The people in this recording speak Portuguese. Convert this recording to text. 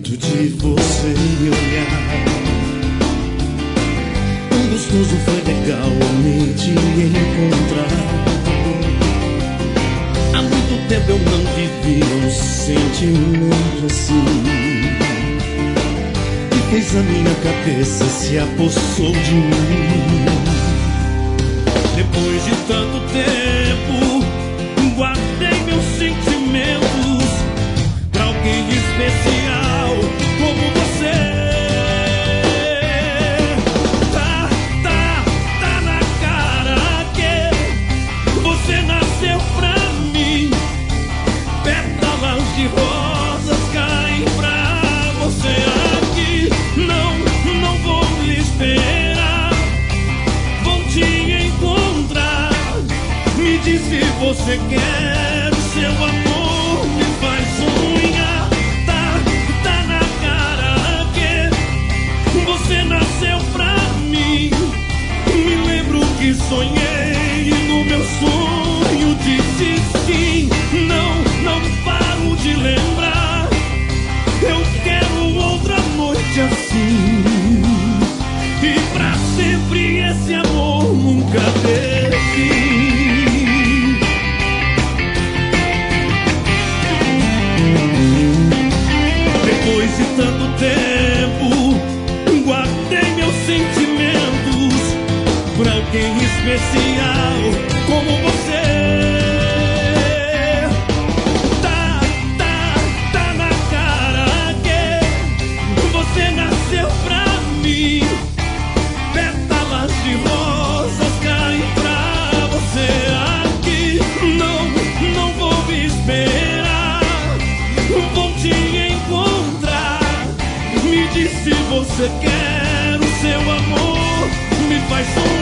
tanto de você me olhar. Tão gostoso, foi legal me te encontrar. Há muito tempo eu não vivi um sentimento assim, que fez a minha cabeça se apossou de mim. Depois de tanto tempo, guardei meus sentimentos pra alguém especial como você. Tá na cara que você nasceu pra mim. Pétalas de rosas caem pra você aqui. Não vou lhe esperar, vou te encontrar. Me diz se você quer, seu amor me faz sonhar. Tá na cara que você nasceu pra mim. Me lembro que sonhei e no meu sonho disse sim. Não paro de lembrar. Eu quero outra noite assim, e pra sempre esse amor nunca ter fim. Depois de tanto tempo, guardei meus sentimentos pra alguém especial como você. Tá na cara que você nasceu pra mim. Pétalas de rosas caem pra você aqui. Não vou me esperar, vou te encontrar. Me diz se você quer, o seu amor me faz sonhar.